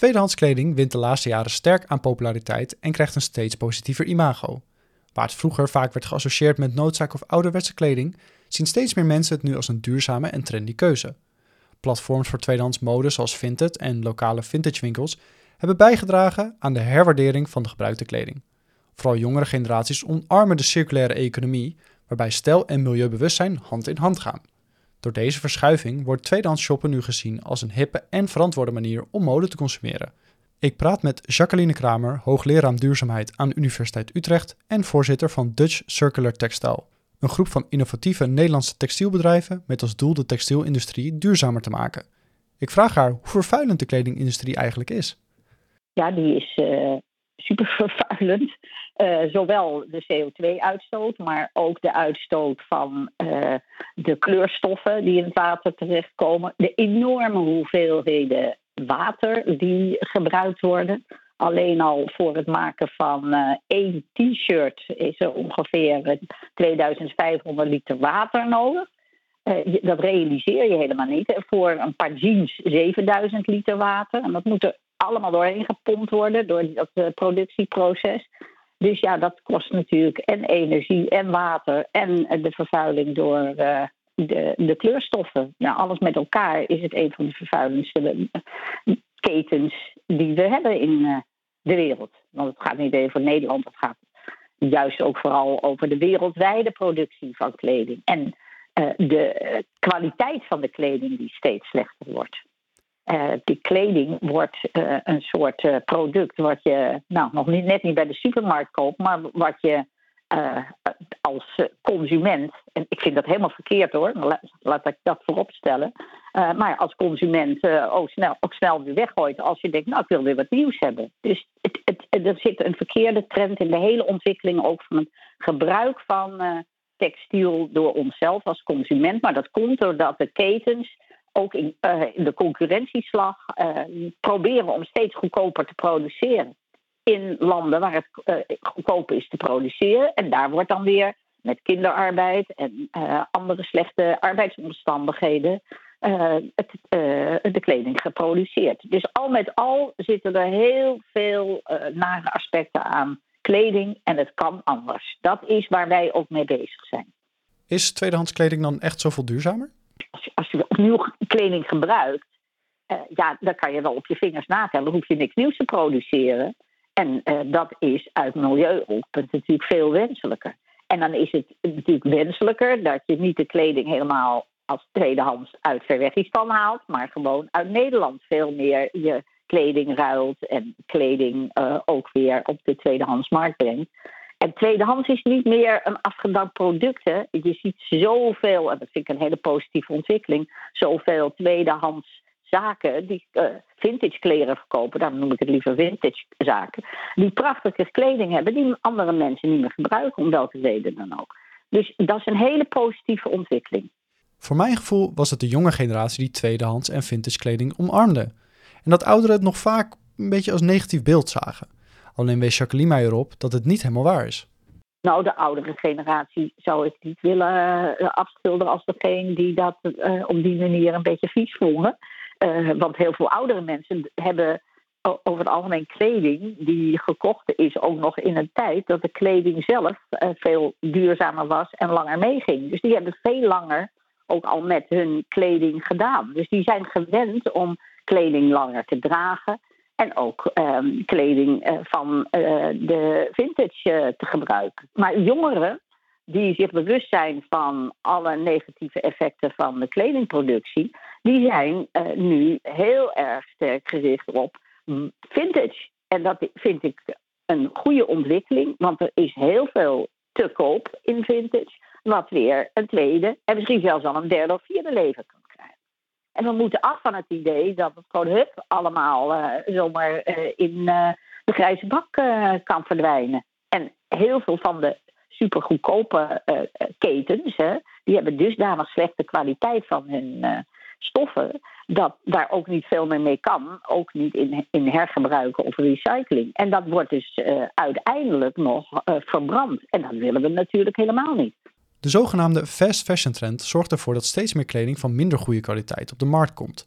Tweedehands kleding wint de laatste jaren sterk aan populariteit en krijgt een steeds positiever imago. Waar het vroeger vaak werd geassocieerd met noodzaak of ouderwetse kleding, zien steeds meer mensen het nu als een duurzame en trendy keuze. Platforms voor tweedehands mode zoals Vinted en lokale vintagewinkels hebben bijgedragen aan de herwaardering van de gebruikte kleding. Vooral jongere generaties omarmen de circulaire economie, waarbij stijl en milieubewustzijn hand in hand gaan. Door deze verschuiving wordt tweedehands shoppen nu gezien als een hippe en verantwoorde manier om mode te consumeren. Ik praat met Jacqueline Kramer, hoogleraar duurzaamheid aan de Universiteit Utrecht en voorzitter van Dutch Circular Textile, een groep van innovatieve Nederlandse textielbedrijven met als doel de textielindustrie duurzamer te maken. Ik vraag haar hoe vervuilend de kledingindustrie eigenlijk is. Ja, die is super vervuilend. Zowel de CO2-uitstoot, maar ook de uitstoot van de kleurstoffen die in het water terechtkomen. De enorme hoeveelheden water die gebruikt worden. Alleen al voor het maken van één t-shirt is er ongeveer 2500 liter water nodig. Dat realiseer je helemaal niet. Voor een paar jeans 7000 liter water. En dat moet er allemaal doorheen gepompt worden door dat productieproces. Dus ja, dat kost natuurlijk en energie en water en de vervuiling door de kleurstoffen. Nou, alles met elkaar is het een van de vervuilendste ketens die we hebben in de wereld. Want het gaat niet even voor Nederland, het gaat juist ook vooral over de wereldwijde productie van kleding. En de kwaliteit van de kleding die steeds slechter wordt. Die kleding wordt een soort product wat je nog net niet bij de supermarkt koopt, maar wat je als consument, en ik vind dat helemaal verkeerd hoor, laat ik dat voorop stellen, maar als consument ook snel weer weggooit als je denkt, ik wil weer wat nieuws hebben. Dus er zit een verkeerde trend in de hele ontwikkeling ook van het gebruik van textiel door onszelf als consument, maar dat komt doordat de ketens ook in de concurrentieslag proberen om steeds goedkoper te produceren. In landen waar het goedkoper is te produceren. En daar wordt dan weer met kinderarbeid en andere slechte arbeidsomstandigheden de kleding geproduceerd. Dus al met al zitten er heel veel nare aspecten aan kleding en het kan anders. Dat is waar wij ook mee bezig zijn. Is tweedehands kleding dan echt zoveel duurzamer? Als je opnieuw kleding gebruikt, dan kan je wel op je vingers natellen, hoef je niks nieuws te produceren. En dat is uit milieuoogpunt natuurlijk veel wenselijker. En dan is het natuurlijk wenselijker dat je niet de kleding helemaal als tweedehands uit Verwegistan haalt, maar gewoon uit Nederland veel meer je kleding ruilt en kleding ook weer op de tweedehandsmarkt brengt. En tweedehands is niet meer een afgedankt product. Hè. Je ziet zoveel, en dat vind ik een hele positieve ontwikkeling, zoveel tweedehands zaken die vintage kleren verkopen, daarom noem ik het liever vintage zaken, die prachtige kleding hebben die andere mensen niet meer gebruiken, om welke reden dan ook. Dus dat is een hele positieve ontwikkeling. Voor mijn gevoel was het de jonge generatie die tweedehands en vintage kleding omarmde. En dat ouderen het nog vaak een beetje als negatief beeld zagen. Alleen wees Jacqueline mij erop dat het niet helemaal waar is. Nou, de oudere generatie zou ik niet willen afschilderen als degene die dat op die manier een beetje vies vonden. Want heel veel oudere mensen hebben over het algemeen kleding die gekocht is ook nog in een tijd dat de kleding zelf veel duurzamer was en langer meeging. Dus die hebben veel langer ook al met hun kleding gedaan. Dus die zijn gewend om kleding langer te dragen. En ook kleding van de vintage te gebruiken. Maar jongeren die zich bewust zijn van alle negatieve effecten van de kledingproductie, die zijn nu heel erg sterk gericht op vintage. En dat vind ik een goede ontwikkeling, want er is heel veel te koop in vintage, wat weer een tweede en misschien zelfs al een derde of vierde leven kan krijgen. En we moeten af van het idee dat het gewoon allemaal zomaar in de grijze bak kan verdwijnen. En heel veel van de supergoedkope ketens, die hebben dusdanig slechte kwaliteit van hun stoffen, dat daar ook niet veel meer mee kan. Ook niet in hergebruiken of recycling. En dat wordt dus uiteindelijk nog verbrand. En dat willen we natuurlijk helemaal niet. De zogenaamde fast fashion trend zorgt ervoor dat steeds meer kleding van minder goede kwaliteit op de markt komt.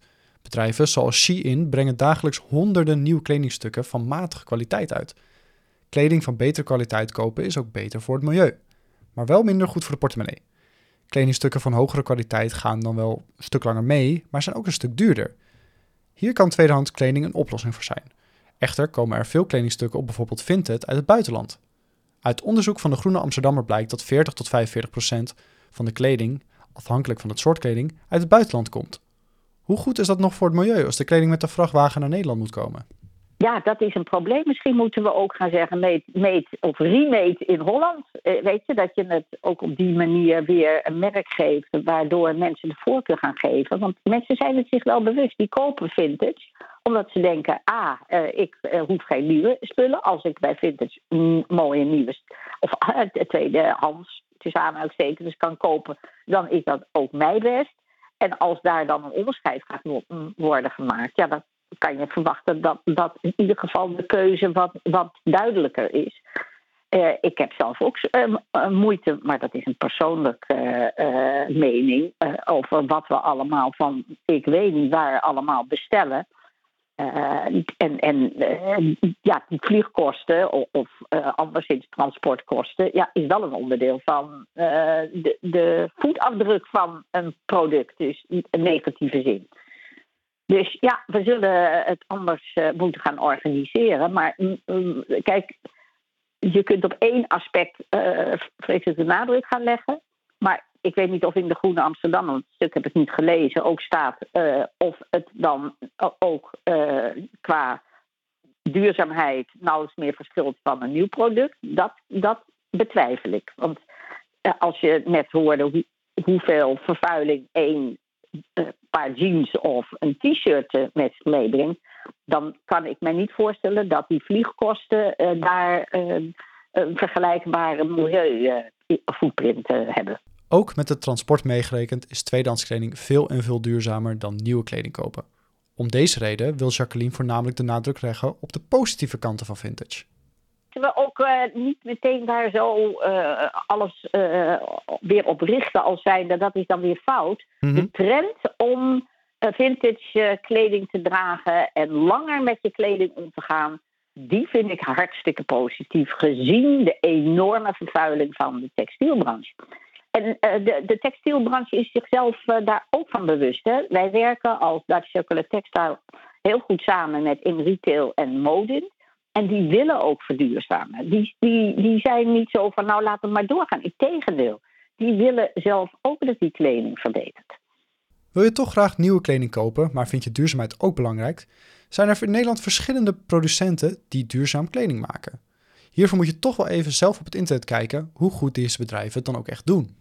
Bedrijven zoals Shein brengen dagelijks honderden nieuwe kledingstukken van matige kwaliteit uit. Kleding van betere kwaliteit kopen is ook beter voor het milieu, maar wel minder goed voor de portemonnee. Kledingstukken van hogere kwaliteit gaan dan wel een stuk langer mee, maar zijn ook een stuk duurder. Hier kan tweedehands kleding een oplossing voor zijn. Echter komen er veel kledingstukken op bijvoorbeeld Vinted uit het buitenland. Uit onderzoek van de Groene Amsterdammer blijkt dat 40-45% van de kleding, afhankelijk van het soort kleding, uit het buitenland komt. Hoe goed is dat nog voor het milieu als de kleding met de vrachtwagen naar Nederland moet komen? Ja, dat is een probleem. Misschien moeten we ook gaan zeggen meet of remate in Holland. Weet je, dat je het ook op die manier weer een merk geeft, waardoor mensen de voorkeur gaan geven. Want mensen zijn het zich wel bewust. Die kopen vintage, omdat ze denken, ik hoef geen nieuwe spullen. Als ik bij vintage mooie nieuwe, of tweedehands, tussen aanhalingstekens kan kopen, dan is dat ook mij best. En als daar dan een onderscheid gaat worden gemaakt, ja, dat kan je verwachten dat in ieder geval de keuze wat duidelijker is. Ik heb zelf ook moeite, maar dat is een persoonlijke mening, over wat we allemaal van, ik weet niet waar, allemaal bestellen. Die vliegkosten of anderszins transportkosten, ja, is wel een onderdeel van de voetafdruk van een product, dus niet een negatieve zin. Dus ja, we zullen het anders moeten gaan organiseren. Maar kijk, je kunt op één aspect vreselijk de nadruk gaan leggen. Maar ik weet niet of in de Groene Amsterdam, want het stuk heb ik niet gelezen, ook staat of het dan ook qua duurzaamheid nauwelijks meer verschilt van een nieuw product. Dat betwijfel ik. Want als je net hoorde hoeveel vervuiling één paar jeans of een t-shirt met zich meebrengt, dan kan ik mij niet voorstellen dat die vliegkosten daar een vergelijkbare milieuvoetprint hebben. Ook met het transport meegerekend is tweedehands kleding veel en veel duurzamer dan nieuwe kleding kopen. Om deze reden wil Jacqueline voornamelijk de nadruk leggen op de positieve kanten van vintage. We ook niet meteen daar zo alles weer op richten als zijnde, dat is dan weer fout. Mm-hmm. De trend om vintage kleding te dragen en langer met je kleding om te gaan, die vind ik hartstikke positief, gezien de enorme vervuiling van de textielbranche. En de textielbranche is zichzelf daar ook van bewust. Hè? Wij werken als Dutch Circular Textile heel goed samen met In Retail en Modin. En die willen ook verduurzamen. Die zijn niet zo van, nou laten we maar doorgaan. Integendeel, die willen zelf ook dat die kleding verbetert. Wil je toch graag nieuwe kleding kopen, maar vind je duurzaamheid ook belangrijk? Zijn er in Nederland verschillende producenten die duurzaam kleding maken. Hiervoor moet je toch wel even zelf op het internet kijken hoe goed deze bedrijven het dan ook echt doen.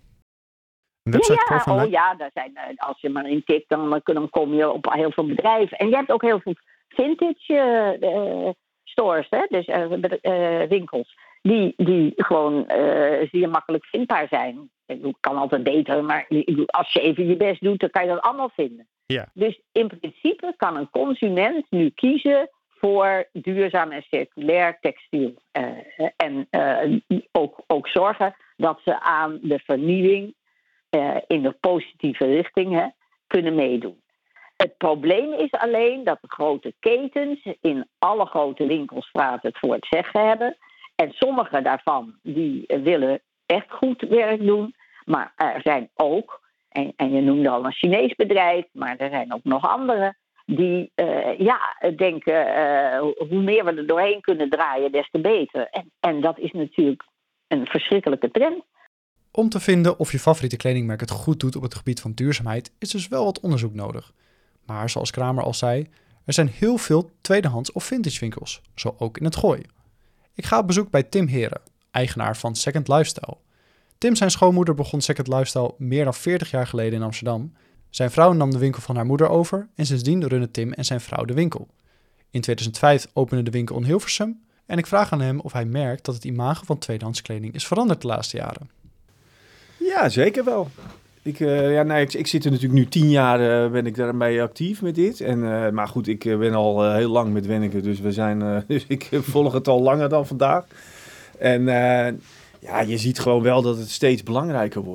Daar zijn, als je maar in tikt, dan kom je op heel veel bedrijven. En je hebt ook heel veel vintage stores, hè? Dus winkels, die gewoon zeer makkelijk vindbaar zijn. Het kan altijd beter, maar als je even je best doet, dan kan je dat allemaal vinden. Ja. Dus in principe kan een consument nu kiezen voor duurzaam en circulair textiel. En ook zorgen dat ze aan de vernieuwing in de positieve richting kunnen meedoen. Het probleem is alleen dat de grote ketens in alle grote winkelstraten het voor het zeggen hebben. En sommige daarvan die willen echt goed werk doen. Maar er zijn ook, en je noemde al een Chinees bedrijf, maar er zijn ook nog andere die denken hoe meer we er doorheen kunnen draaien, des te beter. En dat is natuurlijk een verschrikkelijke trend. Om te vinden of je favoriete kledingmerk het goed doet op het gebied van duurzaamheid is dus wel wat onderzoek nodig. Maar zoals Kramer al zei, er zijn heel veel tweedehands of vintage winkels, zo ook in het Gooi. Ik ga op bezoek bij Tim Heren, eigenaar van Second Lifestyle. Tim zijn schoonmoeder begon Second Lifestyle meer dan 40 jaar geleden in Amsterdam. Zijn vrouw nam de winkel van haar moeder over en sindsdien runnen Tim en zijn vrouw de winkel. In 2005 opende de winkel in Hilversum en ik vraag aan hem of hij merkt dat het imago van tweedehands kleding is veranderd de laatste jaren. Ja, zeker wel. Ik zit er natuurlijk nu 10 jaar ben ik daarmee actief met dit. Maar goed, ik ben al heel lang met Wenneke, dus dus ik volg het al langer dan vandaag. En je ziet gewoon wel dat het steeds belangrijker wordt.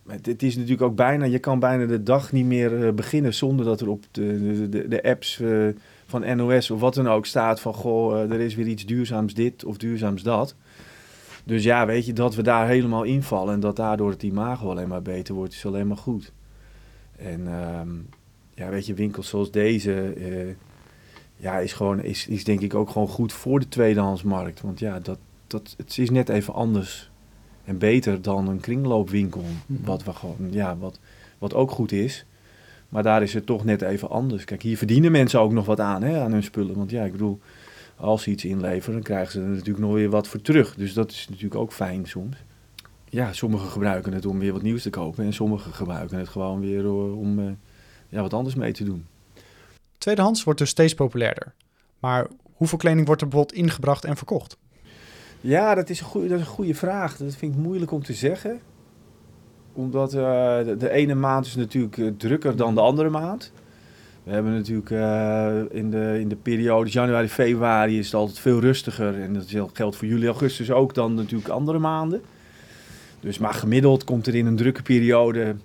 het is natuurlijk ook bijna, je kan bijna de dag niet meer beginnen zonder dat er op de apps van NOS of wat dan ook staat van, goh, er is weer iets duurzaams dit of duurzaams dat. Dus ja, weet je, dat we daar helemaal invallen en dat daardoor het imago alleen maar beter wordt, is alleen maar goed. En ja, weet je, winkels zoals deze, is denk ik ook gewoon goed voor de tweedehandsmarkt. Want ja, het is net even anders en beter dan een kringloopwinkel. Wat ook goed is. Maar daar is het toch net even anders. Kijk, hier verdienen mensen ook nog wat aan hun spullen. Want ja, ik bedoel, als ze iets inleveren, dan krijgen ze er natuurlijk nog weer wat voor terug. Dus dat is natuurlijk ook fijn soms. Ja, sommigen gebruiken het om weer wat nieuws te kopen. En sommigen gebruiken het gewoon weer om wat anders mee te doen. Tweedehands wordt dus steeds populairder. Maar hoeveel kleding wordt er bijvoorbeeld ingebracht en verkocht? Ja, dat is een goede vraag. Dat vind ik moeilijk om te zeggen. Omdat de ene maand is natuurlijk drukker dan de andere maand. We hebben natuurlijk in de periode januari, februari is het altijd veel rustiger. En dat geldt voor juli, augustus ook dan natuurlijk andere maanden. Dus maar gemiddeld komt er in een drukke periode,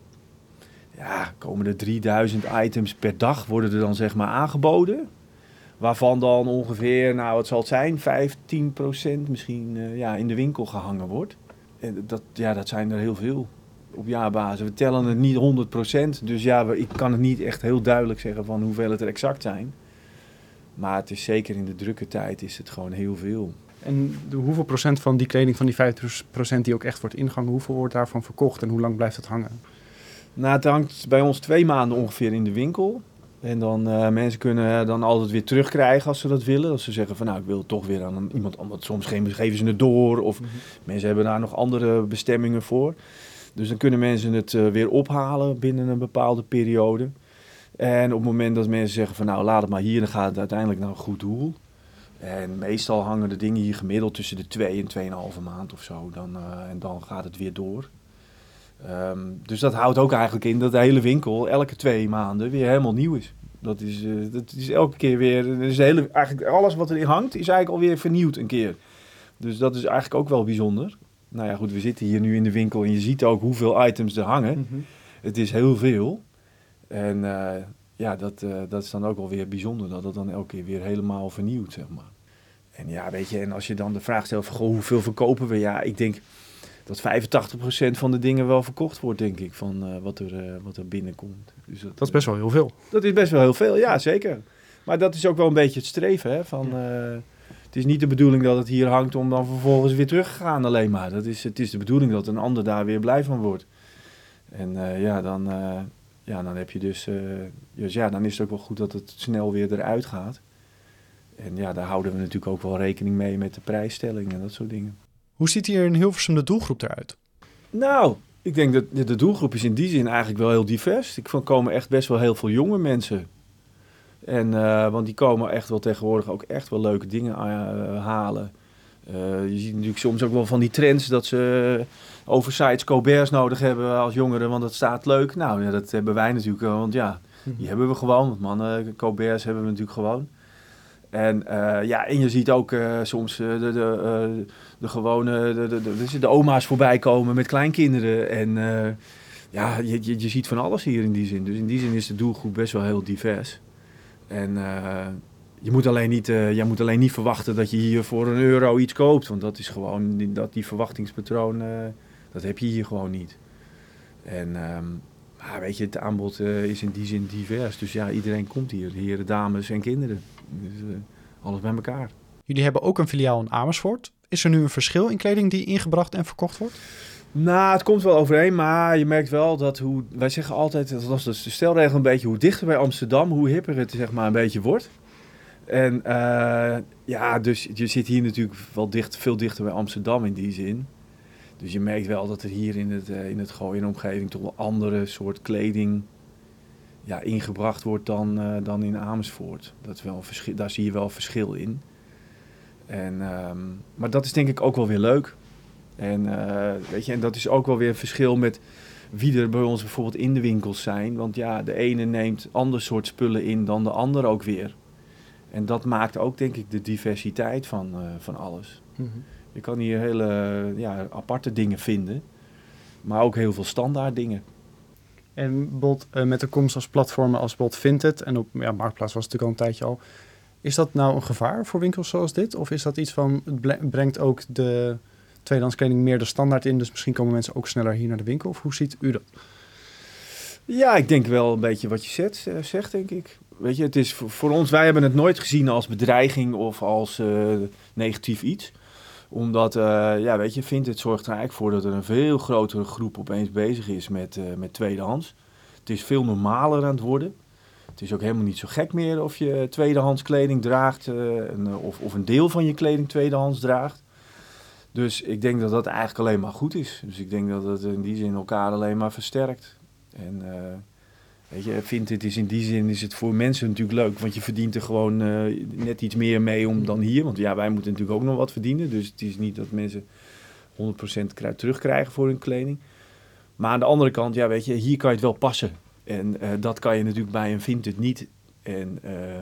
komen er 3000 items per dag worden er dan zeg maar aangeboden. Waarvan dan ongeveer, wat zal het zijn, 15% misschien in de winkel gehangen wordt. En dat zijn er heel veel op jaarbasis. We tellen het niet 100%, dus ik kan het niet echt heel duidelijk zeggen van hoeveel het er exact zijn. Maar het is zeker in de drukke tijd is het gewoon heel veel. En hoeveel procent van die kleding, van die 50% die ook echt wordt ingehangen, hoeveel wordt daarvan verkocht en hoe lang blijft het hangen? Nou, het hangt bij ons 2 maanden ongeveer in de winkel. En dan mensen kunnen dan altijd weer terugkrijgen als ze dat willen. Als ze zeggen van ik wil het toch weer aan iemand anders. Soms geven ze het door of mensen hebben daar nog andere bestemmingen voor. Dus dan kunnen mensen het weer ophalen binnen een bepaalde periode. En op het moment dat mensen zeggen van laat het maar hier, dan gaat het uiteindelijk naar een goed doel. En meestal hangen de dingen hier gemiddeld tussen de 2 en 2,5 maand of zo. En dan gaat het weer door. Dus dat houdt ook eigenlijk in dat de hele winkel elke 2 maanden weer helemaal nieuw is. Dat is elke keer weer. Eigenlijk alles wat erin hangt is eigenlijk alweer vernieuwd een keer. Dus dat is eigenlijk ook wel bijzonder. Nou ja, goed, we zitten hier nu in de winkel en je ziet ook hoeveel items er hangen. Mm-hmm. Het is heel veel. En dat is dan ook wel weer bijzonder dat het dan elke keer weer helemaal vernieuwt, zeg maar. En ja, weet je, en als je dan de vraag stelt van hoeveel verkopen we? Ja, ik denk dat 85% van de dingen wel verkocht wordt, denk ik, van wat er binnenkomt. Dus dat is best wel heel veel. Dat is best wel heel veel, ja, zeker. Maar dat is ook wel een beetje het streven, hè, van... Het is niet de bedoeling dat het hier hangt om dan vervolgens weer terug te gaan alleen maar. Het is de bedoeling dat een ander daar weer blij van wordt. En dan heb je dus dan is het ook wel goed dat het snel weer eruit gaat. En ja, daar houden we natuurlijk ook wel rekening mee met de prijsstelling en dat soort dingen. Hoe ziet hier in Hilversum de doelgroep eruit? Nou, ik denk dat de doelgroep is in die zin eigenlijk wel heel divers. Er komen echt best wel heel veel jonge mensen. En, want die komen echt wel tegenwoordig ook echt wel leuke dingen halen. Je ziet natuurlijk soms ook wel van die trends dat ze oversized Colberts nodig hebben als jongeren, want dat staat leuk. Nou ja, dat hebben wij natuurlijk, want die hebben we gewoon. Want mannen, Colberts hebben we natuurlijk gewoon. En en je ziet ook soms de oma's voorbij komen met kleinkinderen. En je ziet van alles hier in die zin. Dus in die zin is de doelgroep best wel heel divers. En je moet alleen niet verwachten dat je hier voor €1 iets koopt. Want dat is gewoon, die verwachtingspatroon, dat heb je hier gewoon niet. En weet je, het aanbod is in die zin divers. Dus ja, iedereen komt hier. Heren, dames en kinderen. Dus alles bij elkaar. Jullie hebben ook een filiaal in Amersfoort. Is er nu een verschil in kleding die ingebracht en verkocht wordt? Nou, het komt wel overeen, maar je merkt wel dat wij zeggen altijd, dat is dus de stelregel een beetje, hoe dichter bij Amsterdam, hoe hipper het zeg maar een beetje wordt. En dus je zit hier natuurlijk wel veel dichter bij Amsterdam in die zin. Dus je merkt wel dat er hier in het Gooi en omgeving toch wel andere soort kleding ingebracht wordt dan in Amersfoort. Dat is wel daar zie je wel verschil in. En, maar dat is denk ik ook wel weer leuk. En, en dat is ook wel weer een verschil met wie er bij ons bijvoorbeeld in de winkels zijn. Want ja, de ene neemt ander soort spullen in dan de ander ook weer. En dat maakt ook denk ik de diversiteit van alles. Mm-hmm. Je kan hier hele aparte dingen vinden. Maar ook heel veel standaard dingen. En bijvoorbeeld met de komst als platformen als bijvoorbeeld Vinted en op Marktplaats was het natuurlijk al een tijdje al. Is dat nou een gevaar voor winkels zoals dit? Of is dat iets van, het brengt ook de tweedehands kleding meer de standaard in, dus misschien komen mensen ook sneller hier naar de winkel? Of hoe ziet u dat? Ja, ik denk wel een beetje wat je zegt, denk ik. Weet je, het is voor ons, wij hebben het nooit gezien als bedreiging of als negatief iets. Omdat, weet je, Vinted zorgt er eigenlijk voor dat er een veel grotere groep opeens bezig is met tweedehands. Het is veel normaler aan het worden. Het is ook helemaal niet zo gek meer of je tweedehands kleding draagt of een deel van je kleding tweedehands draagt. Dus ik denk dat dat eigenlijk alleen maar goed is. Dus ik denk dat het in die zin elkaar alleen maar versterkt. En weet je, Vinted is in die zin is het voor mensen natuurlijk leuk, want je verdient er gewoon net iets meer mee dan hier. Want ja, wij moeten natuurlijk ook nog wat verdienen. Dus het is niet dat mensen 100% terugkrijgen voor hun kleding. Maar aan de andere kant, ja, weet je, hier kan je het wel passen. En dat kan je natuurlijk bij een Vinted niet. En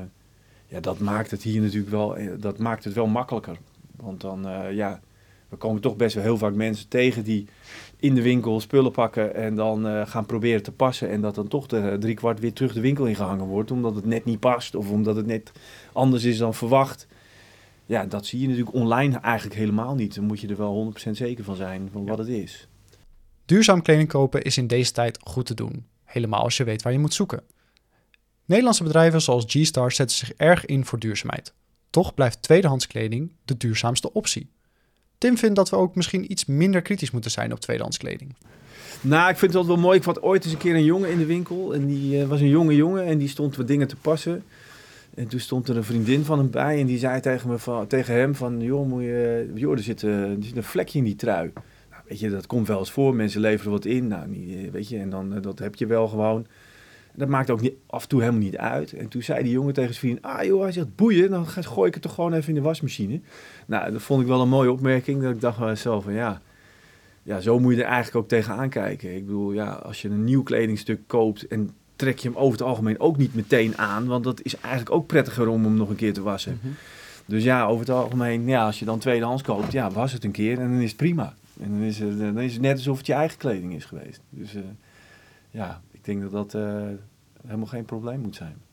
dat maakt het hier natuurlijk wel, dat maakt het wel makkelijker. Want dan, we komen toch best wel heel vaak mensen tegen die in de winkel spullen pakken en dan gaan proberen te passen. En dat dan toch de 3/4 weer terug de winkel ingehangen wordt, omdat het net niet past of omdat het net anders is dan verwacht. Ja, dat zie je natuurlijk online eigenlijk helemaal niet. Dan moet je er wel 100% zeker van zijn van wat het is. Duurzaam kleding kopen is in deze tijd goed te doen. Helemaal als je weet waar je moet zoeken. Nederlandse bedrijven zoals G-Star zetten zich erg in voor duurzaamheid. Toch blijft tweedehands kleding de duurzaamste optie. Tim vindt dat we ook misschien iets minder kritisch moeten zijn op tweedehands kleding. Nou, ik vind het wel mooi. Ik had ooit eens een keer een jongen in de winkel. En die was een jonge jongen en die stond wat dingen te passen. En toen stond er een vriendin van hem bij en die zei tegen hem van... Joh, er zit een vlekje in die trui. Nou, weet je, dat komt wel eens voor. Mensen leveren wat in. Nou, weet je, en dan dat heb je wel gewoon. Dat maakt ook af en toe helemaal niet uit. En toen zei die jongen tegen zijn vriend... hij zegt, boeien, dan gooi ik het toch gewoon even in de wasmachine. Nou, dat vond ik wel een mooie opmerking. Dat ik dacht bij mezelf van ja, zo moet je er eigenlijk ook tegenaan kijken. Ik bedoel, ja, als je een nieuw kledingstuk koopt en trek je hem over het algemeen ook niet meteen aan. Want dat is eigenlijk ook prettiger om hem nog een keer te wassen. Mm-hmm. Dus ja, over het algemeen, ja, als je dan tweedehands koopt, ja, was het een keer en dan is het prima. En dan is het net alsof het je eigen kleding is geweest. Dus ik denk dat dat helemaal geen probleem moet zijn.